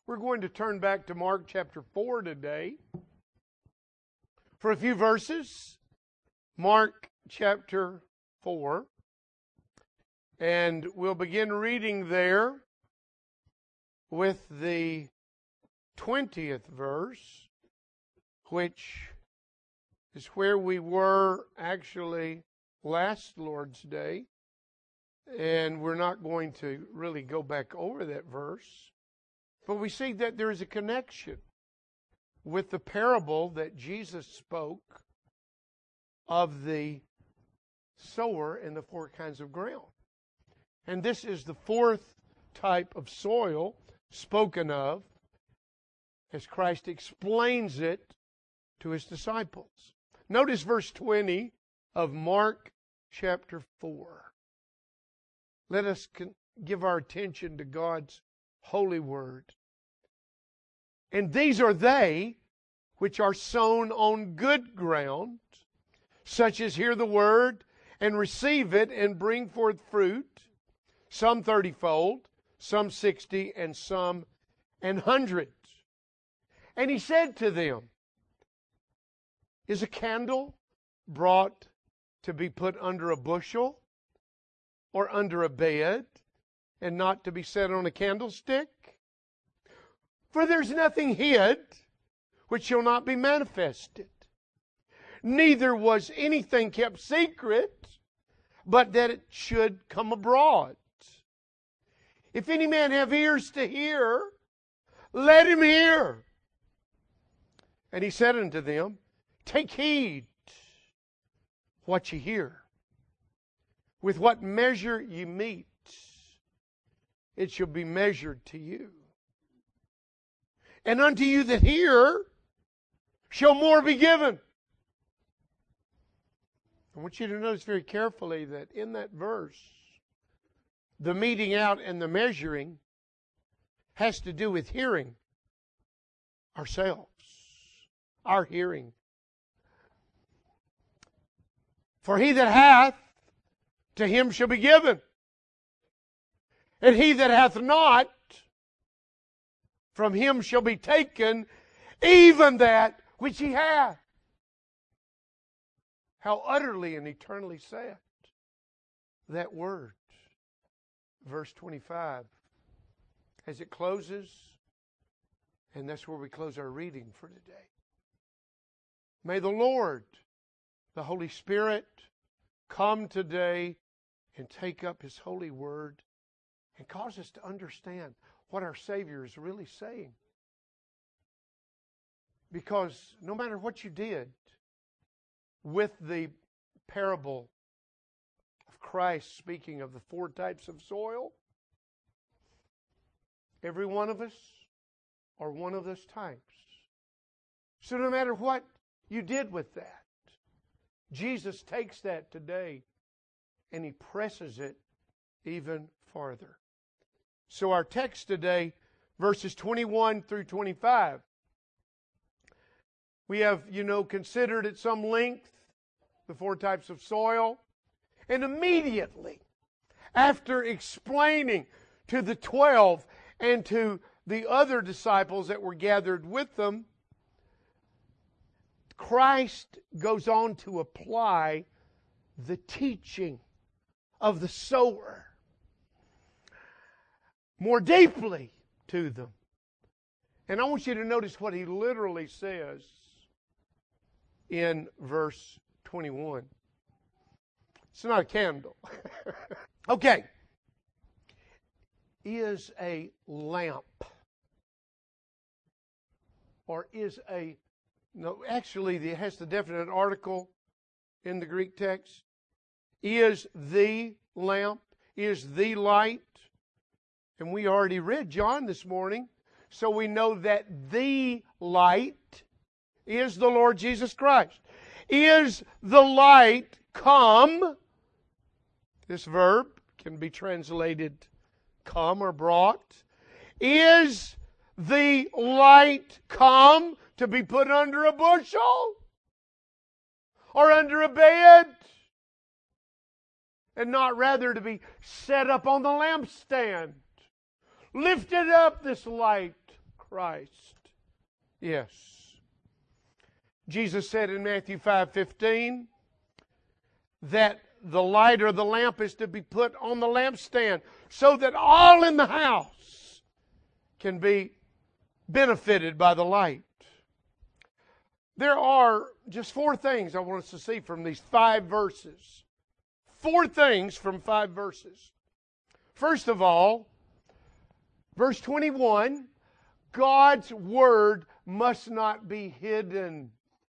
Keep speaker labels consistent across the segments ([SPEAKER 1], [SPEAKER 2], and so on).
[SPEAKER 1] We're going to turn back to Mark chapter 4 today for a few verses. Mark chapter 4. And we'll begin reading there with the 20th verse, which is where we were actually last Lord's Day. And we're not going to really go back over that verse. But we see that there is a connection with the parable that Jesus spoke of the sower and the four kinds of ground. And this is the fourth type of soil spoken of as Christ explains it to His disciples. Notice verse 20 of Mark chapter 4. Let us give our attention to God's holy word. And these are they which are sown on good ground, such as hear the word and receive it and bring forth fruit, some 30-fold, some 60, and some 100. And He said to them, is a candle brought to be put under a bushel or under a bed, and not to be set on a candlestick? For there's nothing hid which shall not be manifested. Neither was anything kept secret, but that it should come abroad. If any man have ears to hear, let him hear. And He said unto them, take heed what ye hear. With what measure ye meet, it shall be measured to you. And unto you that hear shall more be given. I want you to notice very carefully that in that verse, the meting out and the measuring has to do with hearing ourselves, our hearing. For he that hath, to him shall be given. And he that hath not, from him shall be taken even that which he hath. How utterly and eternally sad that word. Verse 25. As it closes, and that's where we close our reading for today. May the Lord, the Holy Spirit, come today and take up His holy word and cause us to understand what our Savior is really saying. Because no matter what you did with the parable of Christ speaking of the four types of soil, every one of us are one of those types. So no matter what you did with that, Jesus takes that today and He presses it even farther. So our text today, verses 21 through 25. We have, considered at some length the four types of soil. And immediately, after explaining to the 12 and to the other disciples that were gathered with them, Christ goes on to apply the teaching of the sower more deeply to them. And I want you to notice what He literally says in verse 21. It's not a candle. Okay. Is a lamp, or is a, no, actually it has the definite article in the Greek text. Is the lamp, is the light. And we already read John this morning, so we know that the light is the Lord Jesus Christ. Is the light come? This verb can be translated come or brought. Is the light come to be put under a bushel or under a bed, and not rather to be set up on the lampstand? Lifted up, this light, Christ. Yes. Jesus said in Matthew 5:15 that the light or the lamp is to be put on the lampstand so that all in the house can be benefited by the light. There are just 4 things I want us to see from these 5 verses. 4 things from 5 verses. First of all, verse 21, God's Word must not be hidden.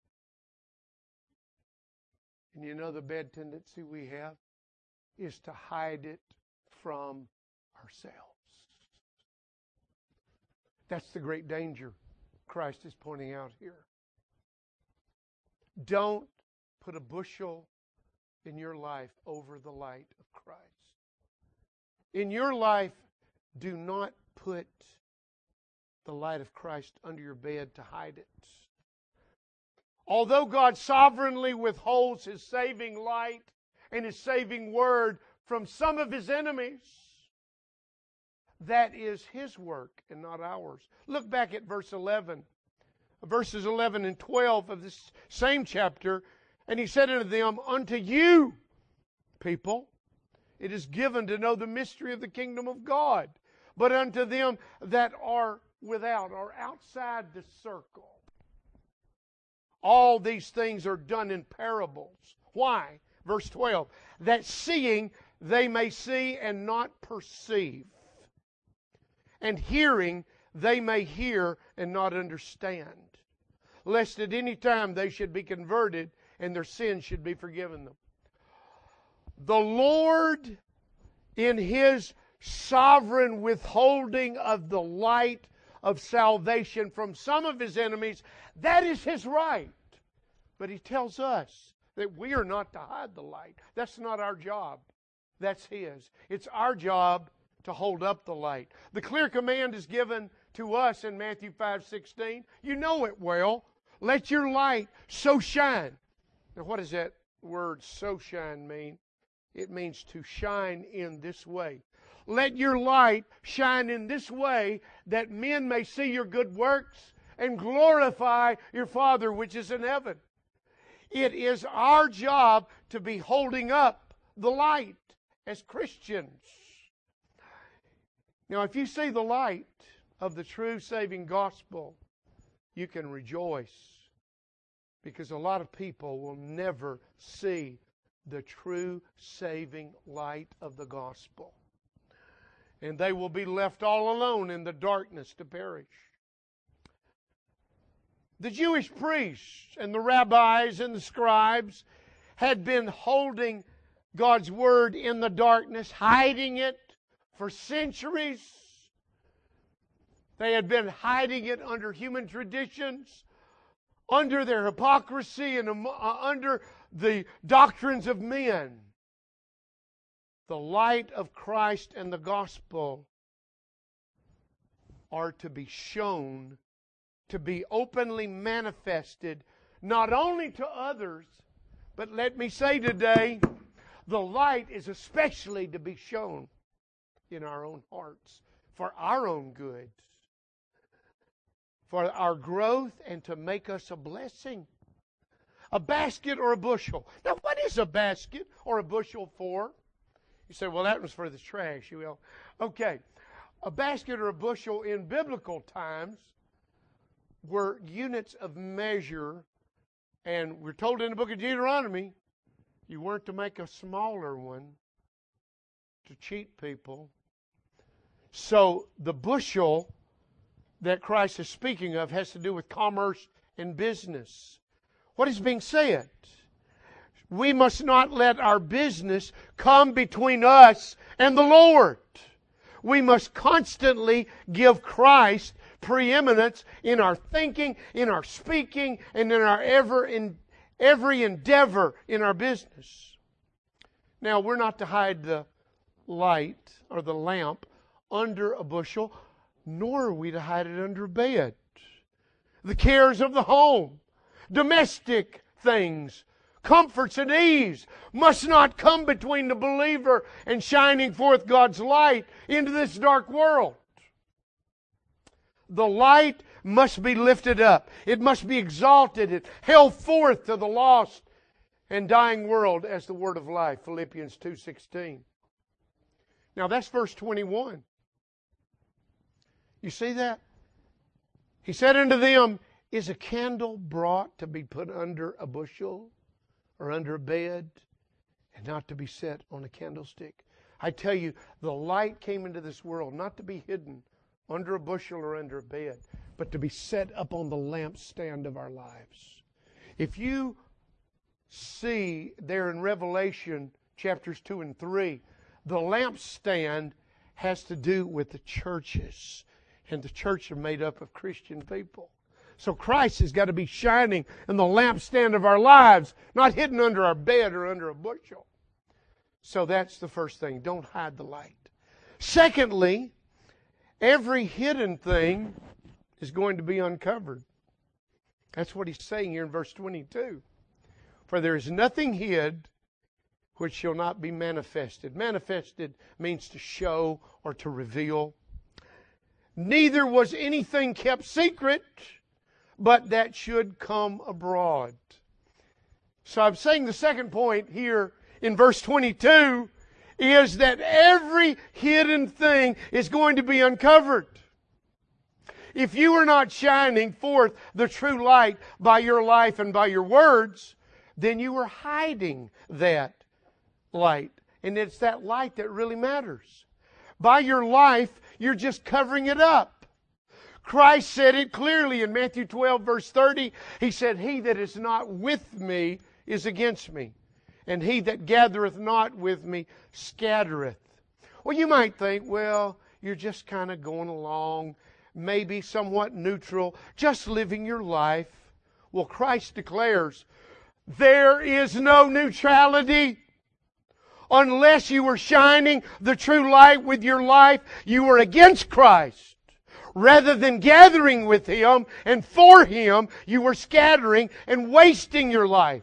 [SPEAKER 1] And you know the bad tendency we have is to hide it from ourselves. That's the great danger Christ is pointing out here. Don't put a bushel in your life over the light of Christ. In your life, do not put the light of Christ under your bed to hide it. Although God sovereignly withholds His saving light and His saving word from some of His enemies, that is His work and not ours. Look back at verses 11 and 12 of this same chapter. And He said unto them, unto you, people, it is given to know the mystery of the kingdom of God. But unto them that are without, or outside the circle, all these things are done in parables. Why? Verse 12, that seeing they may see and not perceive, and hearing they may hear and not understand, lest at any time they should be converted and their sins should be forgiven them. The Lord, in His sovereign withholding of the light of salvation from some of His enemies, that is His right. But He tells us that we are not to hide the light. That's not our job. That's His. It's our job to hold up the light. The clear command is given to us in Matthew 5:16. You know it well. Let your light so shine. Now, what does that word so shine mean? It means to shine in this way. Let your light shine in this way that men may see your good works and glorify your Father which is in heaven. It is our job to be holding up the light as Christians. Now, if you see the light of the true saving gospel, you can rejoice, because a lot of people will never see the true saving light of the gospel. And they will be left all alone in the darkness to perish. The Jewish priests and the rabbis and the scribes had been holding God's Word in the darkness, hiding it for centuries. They had been hiding it under human traditions, under their hypocrisy, and under the doctrines of men. The light of Christ and the gospel are to be shown, to be openly manifested, not only to others, but let me say today, the light is especially to be shown in our own hearts, for our own good, for our growth, and to make us a blessing. A basket or a bushel. Now, what is a basket or a bushel for? You say, well, that was for the trash. You will. Okay. A basket or a bushel in biblical times were units of measure, and we're told in the book of Deuteronomy, you weren't to make a smaller one to cheat people. So the bushel that Christ is speaking of has to do with commerce and business. What is being said? We must not let our business come between us and the Lord. We must constantly give Christ preeminence in our thinking, in our speaking, and in our every endeavor in our business. Now, we're not to hide the light or the lamp under a bushel, nor are we to hide it under a bed. The cares of the home, domestic things, comforts and ease must not come between the believer and shining forth God's light into this dark world. The light must be lifted up. It must be exalted and held forth to the lost and dying world as the word of life. Philippians 2:16. Now that's verse 21. You see that? He said unto them, is a candle brought to be put under a bushel or under a bed and not to be set on a candlestick? I tell you, the light came into this world not to be hidden under a bushel or under a bed, but to be set up on the lampstand of our lives. If you see there in Revelation chapters 2 and 3, the lampstand has to do with the churches. And the church are made up of Christian people. So Christ has got to be shining in the lampstand of our lives, not hidden under our bed or under a bushel. So that's the first thing. Don't hide the light. Secondly, every hidden thing is going to be uncovered. That's what he's saying here in verse 22. For there is nothing hid which shall not be manifested. Manifested means to show or to reveal. Neither was anything kept secret, but that should come abroad. So I'm saying the second point here in verse 22 is that every hidden thing is going to be uncovered. If you are not shining forth the true light by your life and by your words, then you are hiding that light. And it's that light that really matters. By your life, you're just covering it up. Christ said it clearly in Matthew 12, verse 30. He said, he that is not with me is against me, and he that gathereth not with me scattereth. Well, you might think, well, you're just kind of going along, maybe somewhat neutral, just living your life. Well, Christ declares, there is no neutrality. Unless you are shining the true light with your life, you are against Christ. Rather than gathering with Him and for Him, you are scattering and wasting your life.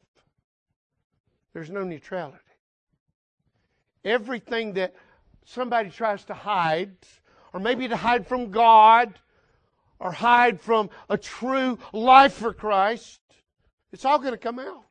[SPEAKER 1] There's no neutrality. Everything that somebody tries to hide, or maybe to hide from God, or hide from a true life for Christ, it's all going to come out.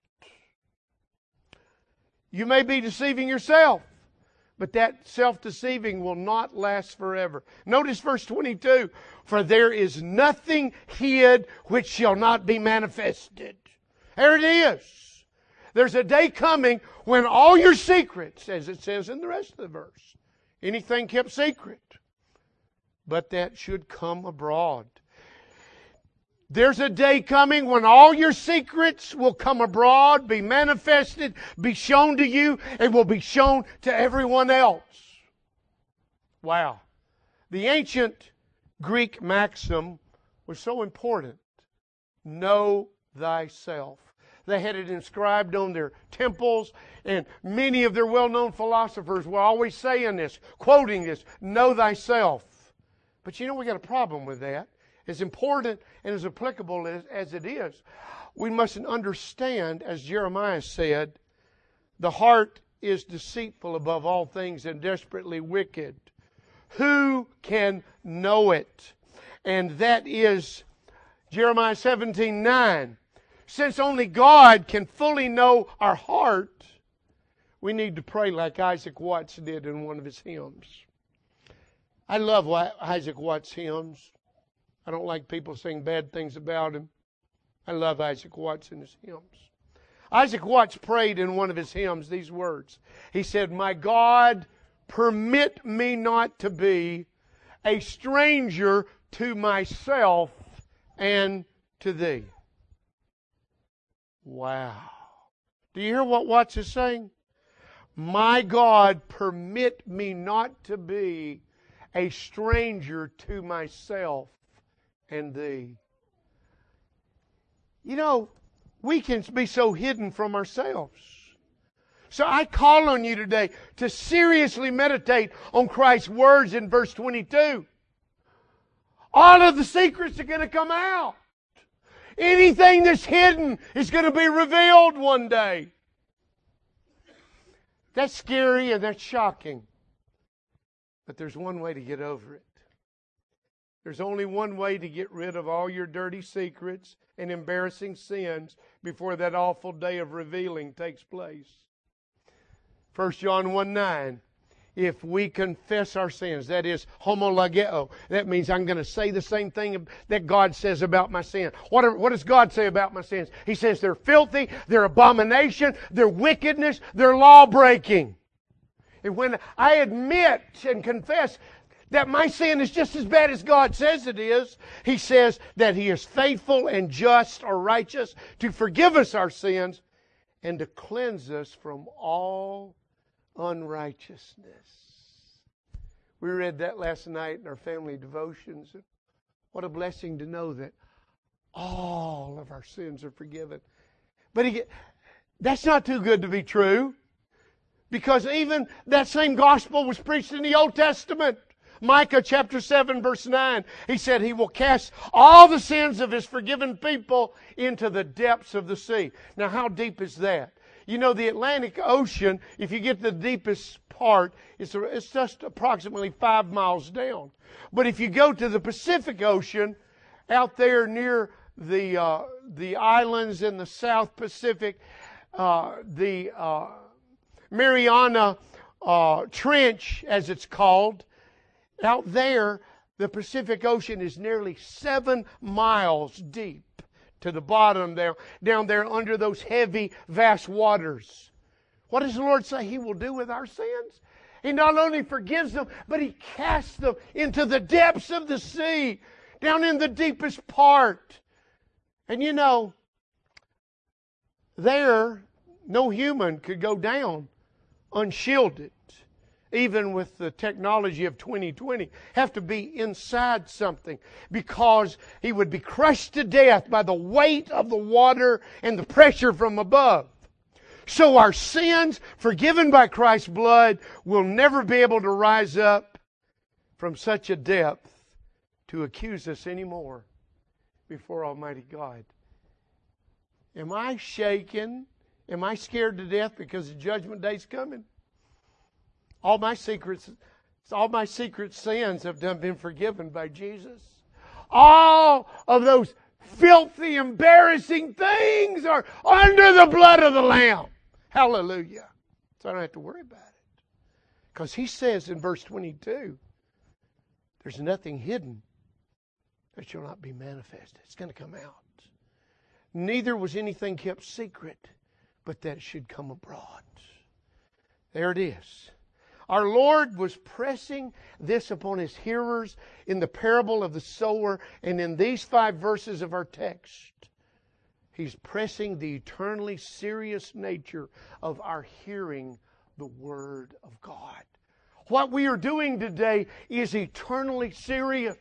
[SPEAKER 1] You may be deceiving yourself, but that self-deceiving will not last forever. Notice verse 22, for there is nothing hid which shall not be manifested. There it is. There's a day coming when all your secrets, as it says in the rest of the verse, anything kept secret, but that should come abroad. There's a day coming when all your secrets will come abroad, be manifested, be shown to you, and will be shown to everyone else. Wow. The ancient Greek maxim was so important. Know thyself. They had it inscribed on their temples, and many of their well-known philosophers were always saying this, quoting this, know thyself. But you know, we got a problem with that. As important and as applicable as it is, we mustn't understand, as Jeremiah said, the heart is deceitful above all things and desperately wicked. Who can know it? And that is Jeremiah 17:9. Since only God can fully know our heart, we need to pray like Isaac Watts did in one of his hymns. I love Isaac Watts' hymns. I don't like people saying bad things about him. I love Isaac Watts and his hymns. Isaac Watts prayed in one of his hymns these words. He said, my God, permit me not to be a stranger to myself and to Thee. Wow. Do you hear what Watts is saying? My God, permit me not to be a stranger to myself and Thee. You know, we can be so hidden from ourselves. So I call on you today to seriously meditate on Christ's words in verse 22. All of the secrets are going to come out. Anything that's hidden is going to be revealed one day. That's scary and that's shocking. But there's one way to get over it. There's only one way to get rid of all your dirty secrets and embarrassing sins before that awful day of revealing takes place. 1 John 1:9. If we confess our sins, that is homologeo. That means I'm going to say the same thing that God says about my sin. What does God say about my sins? He says they're filthy, they're abomination, they're wickedness, they're law-breaking. And when I admit and confess that my sin is just as bad as God says it is, He says that He is faithful and just or righteous to forgive us our sins and to cleanse us from all unrighteousness. We read that last night in our family devotions. What a blessing to know that all of our sins are forgiven. But that's not too good to be true, because even that same gospel was preached in the Old Testament. Micah chapter 7 verse 9. He said He will cast all the sins of His forgiven people into the depths of the sea. Now how deep is that? You know, the Atlantic Ocean, if you get to the deepest part, it's just approximately 5 miles down. But if you go to the Pacific Ocean, out there near the islands in the South Pacific, the Mariana Trench, as it's called, out there, the Pacific Ocean is nearly 7 miles deep to the bottom there, down there under those heavy, vast waters. What does the Lord say He will do with our sins? He not only forgives them, but He casts them into the depths of the sea, down in the deepest part. And you know, there, no human could go down unshielded. Even with the technology of 2020, have to be inside something, because he would be crushed to death by the weight of the water and the pressure from above. So our sins, forgiven by Christ's blood, will never be able to rise up from such a depth to accuse us anymore before Almighty God. Am I shaken? Am I scared to death because the judgment day's coming? All my secret sins have been forgiven by Jesus. All of those filthy, embarrassing things are under the blood of the Lamb. Hallelujah. So I don't have to worry about it. Because He says in verse 22, there's nothing hidden that shall not be manifested. It's going to come out. Neither was anything kept secret, but that it should come abroad. There it is. Our Lord was pressing this upon His hearers in the parable of the sower, and in these 5 verses of our text, He's pressing the eternally serious nature of our hearing the Word of God. What we are doing today is eternally serious.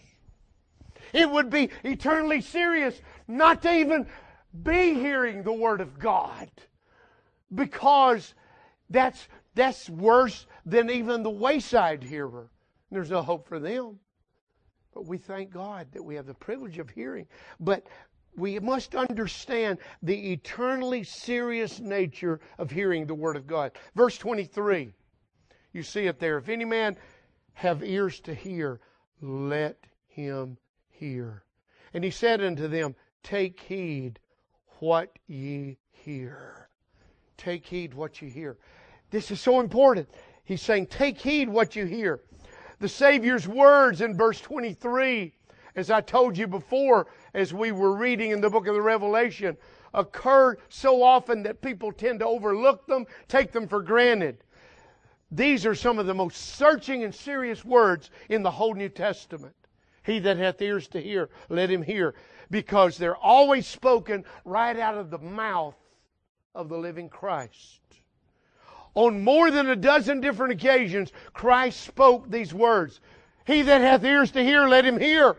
[SPEAKER 1] It would be eternally serious not to even be hearing the Word of God, because that's worse than even the wayside hearer. There's no hope for them. But we thank God that we have the privilege of hearing. But we must understand the eternally serious nature of hearing the Word of God. Verse 23, you see it there. If any man have ears to hear, let him hear. And He said unto them, take heed what ye hear. Take heed what you hear. This is so important. He's saying, take heed what you hear. The Savior's words in verse 23, as I told you before, as we were reading in the book of the Revelation, occur so often that people tend to overlook them, take them for granted. These are some of the most searching and serious words in the whole New Testament. He that hath ears to hear, let him hear. Because they're always spoken right out of the mouth of the living Christ. On more than a dozen different occasions, Christ spoke these words. He that hath ears to hear, let him hear.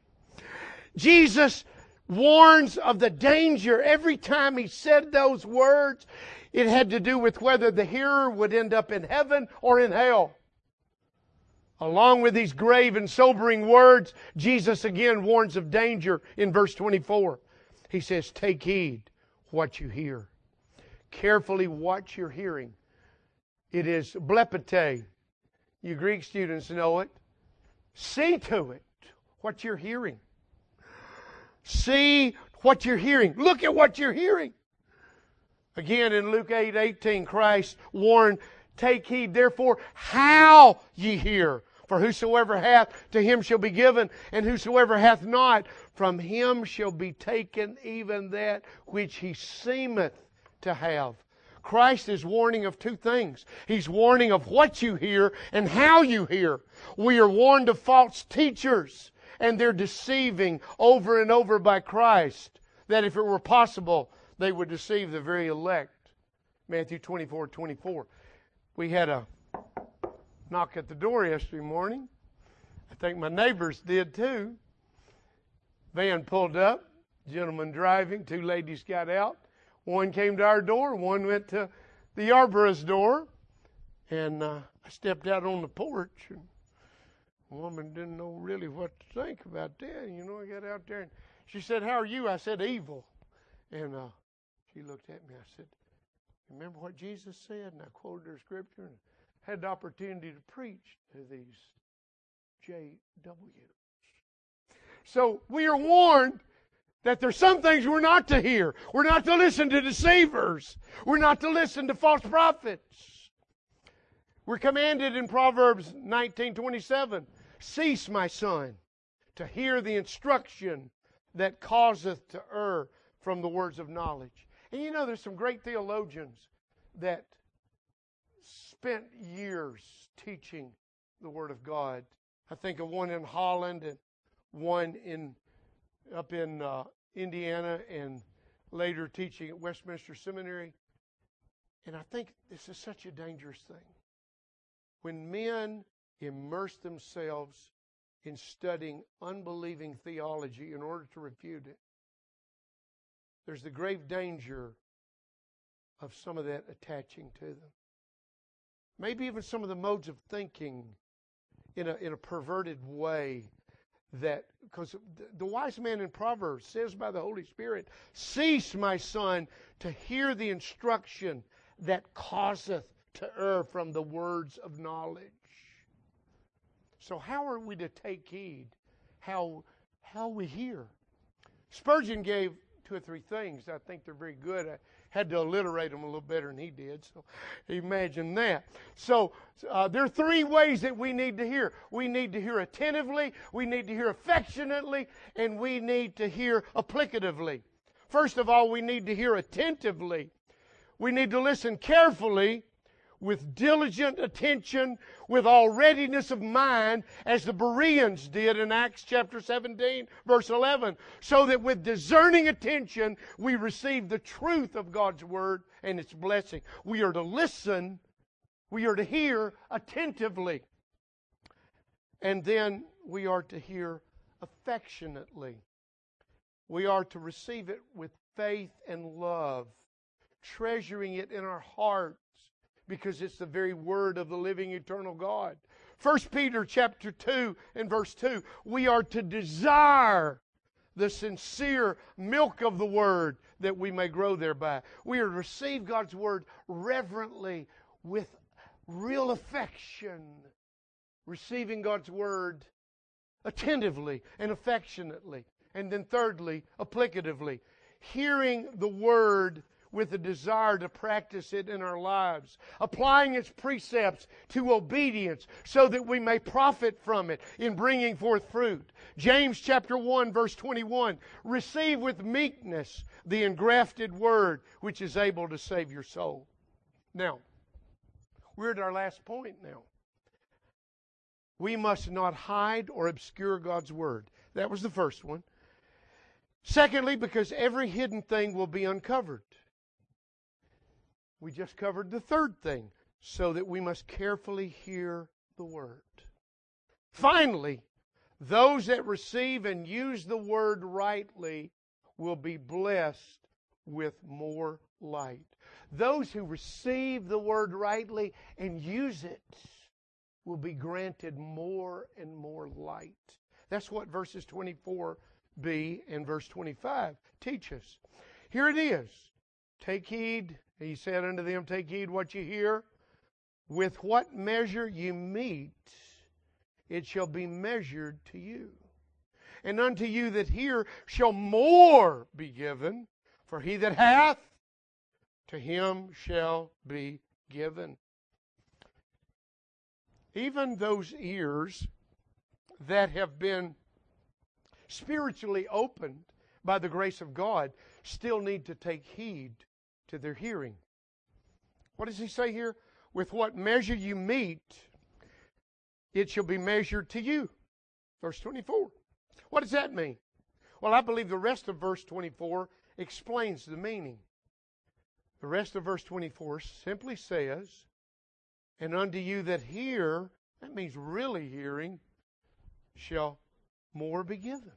[SPEAKER 1] Jesus warns of the danger. Every time He said those words, it had to do with whether the hearer would end up in heaven or in hell. Along with these grave and sobering words, Jesus again warns of danger in verse 24. He says, take heed what you hear. Carefully watch your hearing. It is blepete. You Greek students know it. See to it what you're hearing. See what you're hearing. Look at what you're hearing. Again, in Luke 8:18, Christ warned, take heed, therefore, how ye hear. For whosoever hath, to him shall be given, and whosoever hath not, from him shall be taken even that which he seemeth to have. Christ is warning of two things. He's warning of what you hear and how you hear. We are warned of false teachers, and they're deceiving over and over by Christ, that if it were possible, they would deceive the very elect. Matthew 24:24. We had a knock at the door yesterday morning. I think my neighbors did too. Van pulled up, gentleman driving, two ladies got out. One came to our door, one went to the Yarborough's door. And I stepped out on the porch, and the woman didn't know really what to think about that. You know, I got out there, and she said, how are you? I said, evil. And she looked at me. I said, remember what Jesus said? And I quoted her scripture and had the opportunity to preach to these JWs. So we are warned that there's some things we're not to hear. We're not to listen to deceivers. We're not to listen to false prophets. We're commanded in Proverbs 19:27, cease, my son, to hear the instruction that causeth to err from the words of knowledge. And you know, there's some great theologians that spent years teaching the Word of God. I think of one in Holland and one up in Indiana, and later teaching at Westminster Seminary. And I think this is such a dangerous thing. When men immerse themselves in studying unbelieving theology in order to refute it, there's the grave danger of some of that attaching to them. Maybe even some of the modes of thinking in a perverted way. That, because the wise man in Proverbs says by the Holy Spirit, cease, my son, to hear the instruction that causeth to err from the words of knowledge. So how are we to take heed? How we hear? Spurgeon gave two or three things. I think they're very good. I had to alliterate them a little better than he did, so imagine that. So there are three ways that we need to hear. We need to hear attentively, we need to hear affectionately, and we need to hear applicatively. First of all, we need to hear attentively. We need to listen carefully, with diligent attention, with all readiness of mind, as the Bereans did in Acts chapter 17, verse 11, so that with discerning attention we receive the truth of God's Word and its blessing. We are to listen, we are to hear attentively, and then we are to hear affectionately. We are to receive it with faith and love, treasuring it in our hearts, because it's the very Word of the living eternal God. 1 Peter chapter 2 and verse 2, we are to desire the sincere milk of the Word that we may grow thereby. We are to receive God's Word reverently, with real affection, receiving God's Word attentively and affectionately. And then thirdly, applicatively, hearing the Word with a desire to practice it in our lives, applying its precepts to obedience so that we may profit from it in bringing forth fruit. James chapter 1 verse 21, receive with meekness the engrafted word which is able to save your soul. Now, we're at our last point now. We must not hide or obscure God's word. That was the first one. Secondly, because every hidden thing will be uncovered. We just covered the third thing, so that we must carefully hear the Word. Finally, those that receive and use the Word rightly will be blessed with more light. Those who receive the Word rightly and use it will be granted more and more light. That's what verses 24b and verse 25 teach us. Here it is. Take heed. He said unto them, take heed what you hear. With what measure you meet, it shall be measured to you. and unto you that hear shall more be given. For he that hath, to him shall be given. Even those ears that have been spiritually opened by the grace of God still need to take heed to their hearing. What does he say here? With what measure you meet, it shall be measured to you. Verse 24. What does that mean? Well, I believe the rest of verse 24 explains the meaning. The rest of verse 24 simply says, and unto you that hear, that means really hearing, shall more be given.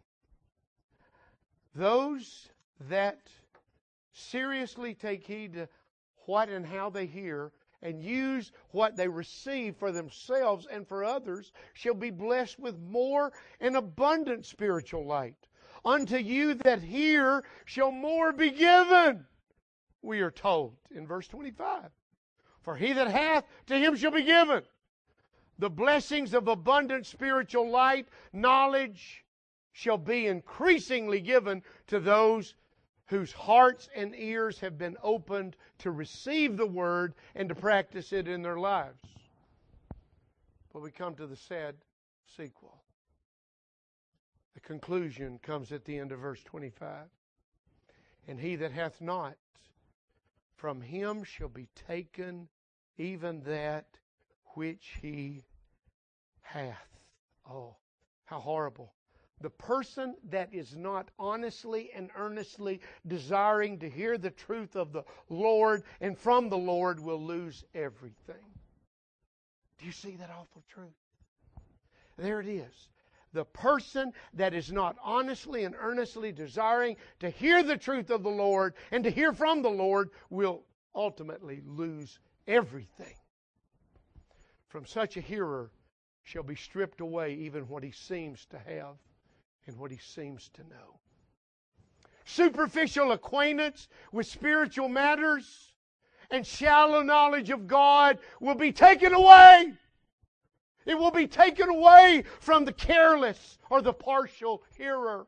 [SPEAKER 1] Those that seriously take heed to what and how they hear and use what they receive for themselves and for others shall be blessed with more and abundant spiritual light. Unto you that hear shall more be given, we are told in verse 25. For he that hath, to him shall be given. The blessings of abundant spiritual light, knowledge, shall be increasingly given to those whose hearts and ears have been opened to receive the Word and to practice it in their lives. But we come to the sad sequel. The conclusion comes at the end of verse 25. And he that hath not, from him shall be taken even that which he hath. Oh, how horrible. The person that is not honestly and earnestly desiring to hear the truth of the Lord and from the Lord will lose everything. Do you see that awful truth? There it is. The person that is not honestly and earnestly desiring to hear the truth of the Lord and to hear from the Lord will ultimately lose everything. From such a hearer shall be stripped away even what he seems to have and what he seems to know. Superficial acquaintance with spiritual matters and shallow knowledge of God will be taken away. It will be taken away from the careless or the partial hearer.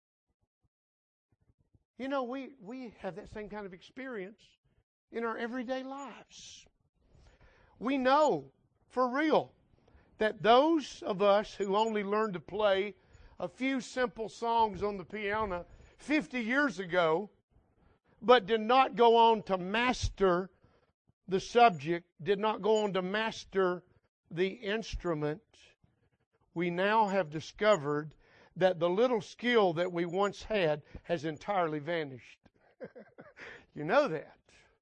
[SPEAKER 1] You know, we have that same kind of experience in our everyday lives. We know for real that those of us who only learned to play a few simple songs on the piano 50 years ago, but did not go on to master the subject, did not go on to master the instrument, we now have discovered that the little skill that we once had has entirely vanished. You know that.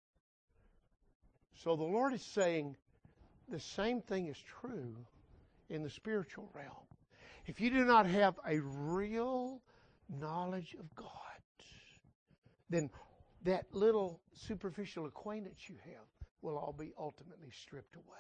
[SPEAKER 1] So the Lord is saying the same thing is true in the spiritual realm. If you do not have a real knowledge of God, then that little superficial acquaintance you have will all be ultimately stripped away.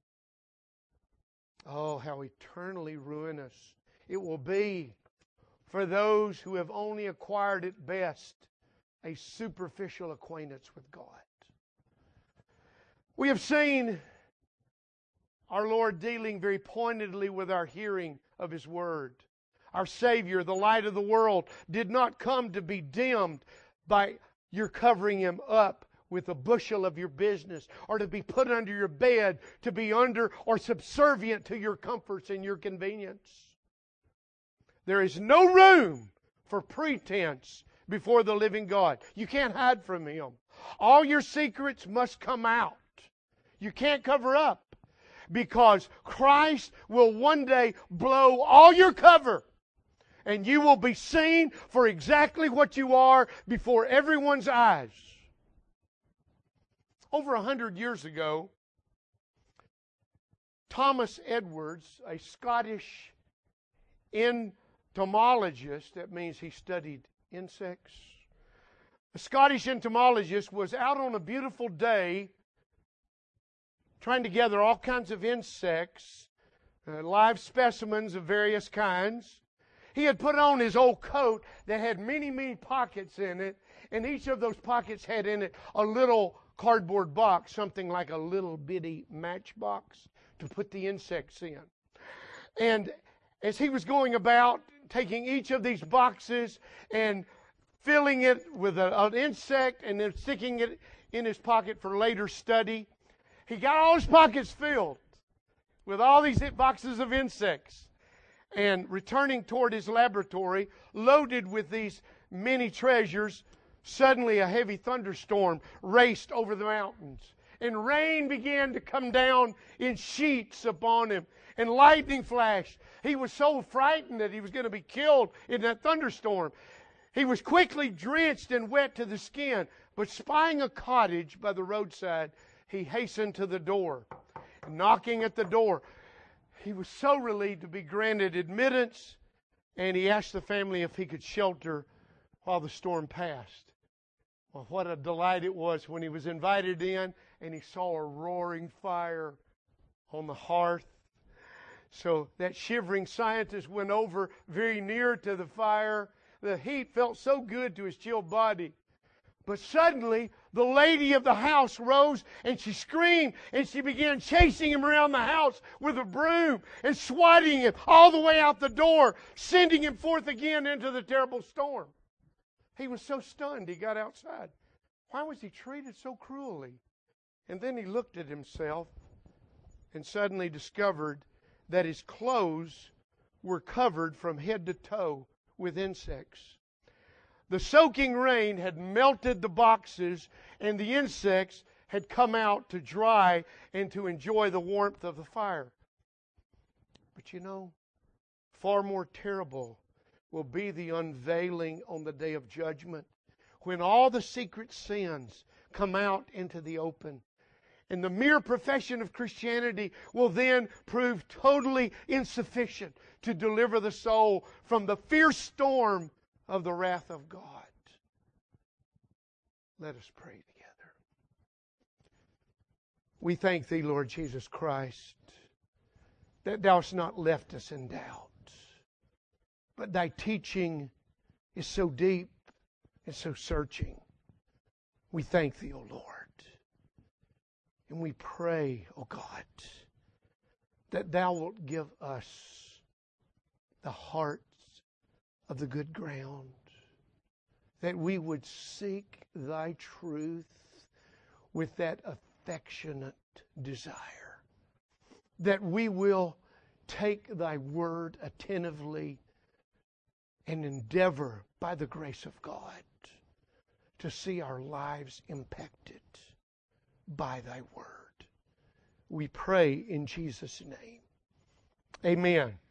[SPEAKER 1] Oh, how eternally ruinous it will be for those who have only acquired at best a superficial acquaintance with God. We have seen our Lord dealing very pointedly with our hearing of His Word. Our Savior, the light of the world, did not come to be dimmed by your covering Him up with a bushel of your business, or to be put under your bed, to be under or subservient to your comforts and your convenience. There is no room for pretense before the living God. You can't hide from Him. All your secrets must come out. You can't cover up, because Christ will one day blow all your cover, and you will be seen for exactly what you are before everyone's eyes. Over 100 years ago, Thomas Edwards, a Scottish entomologist, that means he studied insects, a Scottish entomologist was out on a beautiful day trying to gather all kinds of insects, live specimens of various kinds. He had put on his old coat that had many, many pockets in it, and each of those pockets had in it a little cardboard box, something like a little bitty matchbox to put the insects in. And as he was going about taking each of these boxes and filling it with an insect and then sticking it in his pocket for later study. He got all his pockets filled with all these boxes of insects. And returning toward his laboratory, loaded with these many treasures, suddenly a heavy thunderstorm raced over the mountains. And rain began to come down in sheets upon him. And lightning flashed. He was so frightened that he was going to be killed in that thunderstorm. He was quickly drenched and wet to the skin. But spying a cottage by the roadside, he hastened to the door. Knocking at the door, he was so relieved to be granted admittance, and he asked the family if he could shelter while the storm passed. Well, what a delight it was when he was invited in and he saw a roaring fire on the hearth. So that shivering scientist went over very near to the fire. The heat felt so good to his chilled body. But suddenly, the lady of the house rose and she screamed and she began chasing him around the house with a broom and swatting him all the way out the door, sending him forth again into the terrible storm. He was so stunned he got outside. Why was he treated so cruelly? And then he looked at himself and suddenly discovered that his clothes were covered from head to toe with insects. The soaking rain had melted the boxes, and the insects had come out to dry and to enjoy the warmth of the fire. But you know, far more terrible will be the unveiling on the day of judgment, when all the secret sins come out into the open. And the mere profession of Christianity will then prove totally insufficient to deliver the soul from the fierce storm of the wrath of God. Let us pray together. We thank Thee, Lord Jesus Christ, that Thou hast not left us in doubt, but Thy teaching is so deep and so searching. We thank Thee, O Lord. And we pray, O God, that Thou wilt give us the hearts of the good ground, that we would seek Thy truth with that affectionate desire, that we will take Thy word attentively and endeavor by the grace of God to see our lives impacted by Thy word. We pray in Jesus' name. Amen.